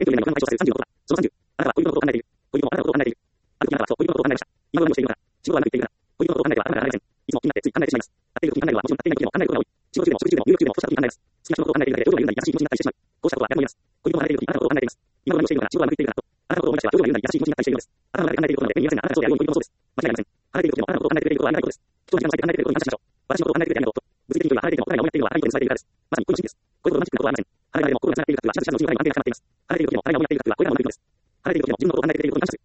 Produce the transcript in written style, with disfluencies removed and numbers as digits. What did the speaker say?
遠距離恋愛の対象数30のことだ。その30、あなたは恋人のことを考えている。恋人もあなたのことを考えている。ある時あなたはそう恋人のことを考えました。今は何をしているのか。仕事はうまくいっているのか。恋人のことを考えては頭が離れません。いつも気になってつい考えてしまいます。会っている時に考えるのはもちろん会っていない時でも考えることが多い。仕事中でも食事中でも入浴中でもそうした時に考えます。好きな人のことを考えているだけで表情が緩んだり優しい気持ちになったりしてしまう。こうしたことは誰も言います。恋人も離れている時にあなたのことを考えています。今は何をしているのか。仕事はうまくいっているのかと。あなたのことを思い出しては表情が緩んだり優しい気持ちになったりしているのです。頭の中で考えていることなので目に見えませんが、あなたのそうであるように恋人もそうです。間違いありません。離れている時でもあなたのことを考えてくれていることはありがたいことです。人の時間を割いて考えてくれていることに感謝しましょう。私のことを考えてくれてありがとうと。物理的に距離は離れていてもお互いが思いやっているのは相手に伝えているからです。まさに恋の真理です。こういうことロマンチックなことはありません。離れていても心が繋がっているかというのはシャツシャツの内側にも関係が固まっています。離れている時でもお互いが思いやっているかというのはこれらの恋のことです。離れている時でも自分のことを考えてくれていることに感謝する。